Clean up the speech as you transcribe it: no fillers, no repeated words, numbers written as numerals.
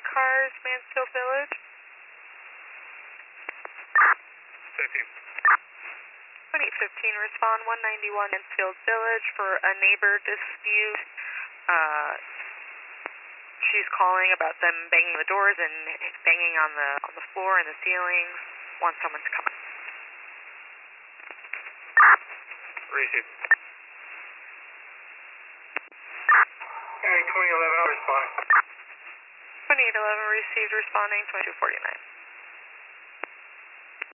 cars, Mansfield Village. 15. 2815, respond 191 Mansfield Village for a neighbor dispute. She's calling about them banging the doors and banging on the floor and the ceiling. Wants someone to come in. Receive. Hey, 2011, responding. 2811 received, responding 2249.